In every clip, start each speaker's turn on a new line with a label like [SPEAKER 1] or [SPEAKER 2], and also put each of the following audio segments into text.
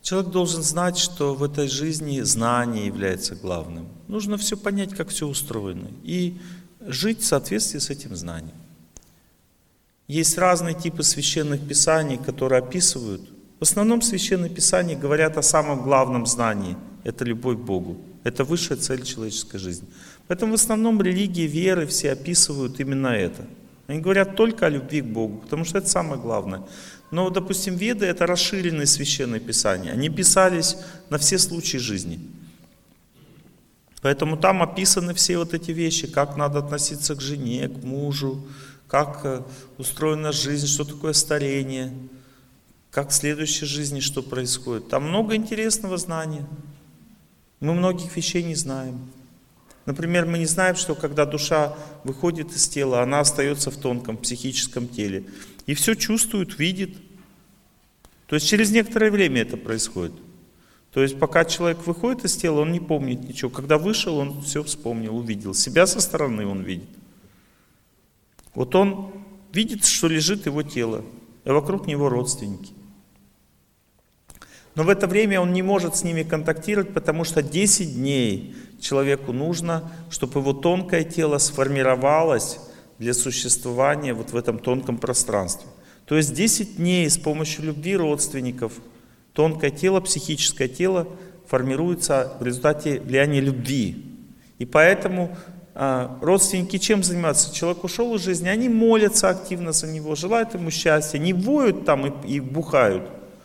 [SPEAKER 1] Человек должен знать, что в этой жизни знание является главным. Нужно все понять, как все устроено, и жить в соответствии с этим знанием. Есть разные типы священных писаний, которые описывают. В основном священные писания говорят о самом главном знании. Это любовь к Богу. Это высшая цель человеческой жизни. Поэтому в основном религии, веры все описывают именно это. Они говорят только о любви к Богу, потому что это самое главное. Но, допустим, Веды — это расширенные священные писания. Они писались на все случаи жизни. Поэтому там описаны все вот эти вещи, как надо относиться к жене, к мужу, как устроена жизнь, что такое старение, как в следующей жизни что происходит. Там много интересного знания. Мы многих вещей не знаем. Например, мы не знаем, что когда душа выходит из тела, она остается в тонком психическом теле. И все чувствует, видит. То есть через некоторое время это происходит. То есть пока человек выходит из тела, он не помнит ничего. Когда вышел, он все вспомнил, увидел. Себя со стороны он видит. Вот он видит, что лежит его тело, и вокруг него родственники. Но в это время он не может с ними контактировать, потому что 10 дней человеку нужно, чтобы его тонкое тело сформировалось для существования вот в этом тонком пространстве. То есть 10 дней с помощью любви родственников тонкое тело, психическое тело формируется в результате влияния любви. И поэтому родственники чем занимаются? Человек ушел из жизни, они молятся активно за него, желают ему счастья, не воют там и бухают,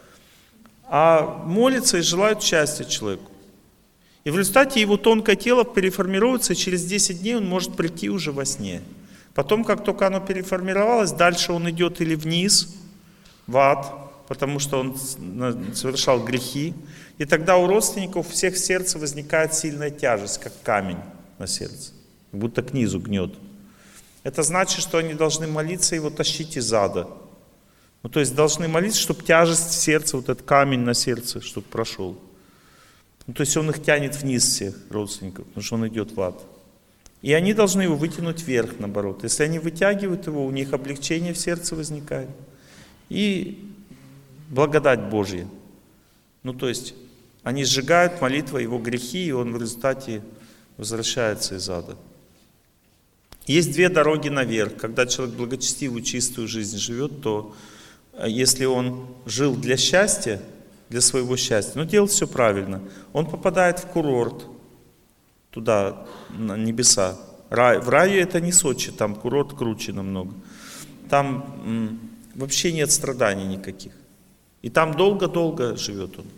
[SPEAKER 1] а молятся и желают счастья человеку. И в результате его тонкое тело переформируется, и через 10 дней он может прийти уже во сне. Потом, как только оно переформировалось, дальше он идет или вниз, в ад, потому что он совершал грехи. И тогда у родственников у всех в сердце возникает сильная тяжесть, как камень на сердце, как будто к низу гнет. Это значит, что они должны молиться его тащить из ада. Ну, то есть должны молиться, чтобы тяжесть в сердце, вот этот камень на сердце, чтобы прошел. Ну, то есть он их тянет вниз, всех родственников, потому что он идет в ад. И они должны его вытянуть вверх, наоборот. Если они вытягивают его, у них облегчение в сердце возникает. И благодать Божья. Ну, то есть они сжигают молитвой его грехи, и он в результате возвращается из ада. Есть две дороги наверх. Когда человек благочестивую, чистую жизнь живет, то если он жил для счастья, для своего счастья, но делал все правильно, он попадает в курорт, туда, на небеса. В раю это не Сочи, там курорт круче намного. Там вообще нет страданий никаких. И там долго-долго живет он.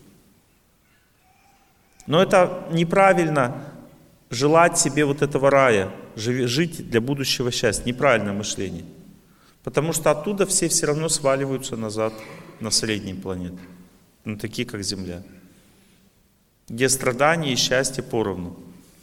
[SPEAKER 1] Но это неправильно желать себе вот этого рая, жить для будущего счастья. Неправильное мышление. Потому что оттуда все равно сваливаются назад на средние планеты. На такие, как Земля. Где страдания и счастье поровну.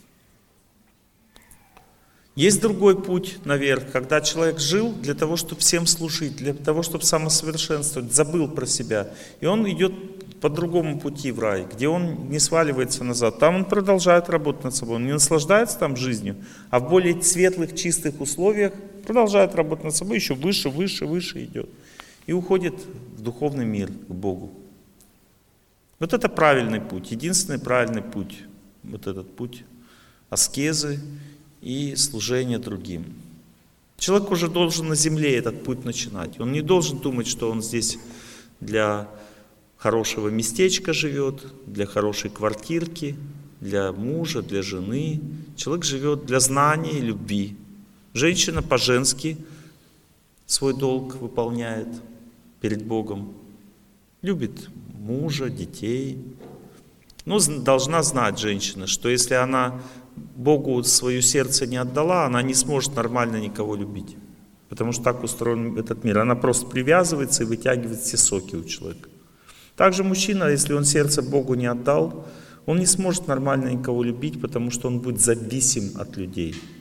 [SPEAKER 1] Есть другой путь наверх, когда человек жил для того, чтобы всем служить, для того, чтобы самосовершенствовать, забыл про себя. И он идет по другому пути в рай, где он не сваливается назад. Там он продолжает работать над собой, он не наслаждается там жизнью, а в более светлых, чистых условиях продолжает работать над собой, еще выше, выше, выше идет. И уходит в духовный мир, к Богу. Вот это правильный путь, единственный правильный путь. Вот этот путь аскезы и служение другим. Человек уже должен на земле этот путь начинать. Он не должен думать, что он здесь для хорошего местечка живет, для хорошей квартирки, для мужа, для жены. Человек живет для знания и любви. Женщина по-женски свой долг выполняет перед Богом. Любит мужа, детей. Но должна знать женщина, что если она Богу свое сердце не отдала, она не сможет нормально никого любить. Потому что так устроен этот мир. Она просто привязывается и вытягивает все соки у человека. Также мужчина, если он сердце Богу не отдал, он не сможет нормально никого любить, потому что он будет зависим от людей.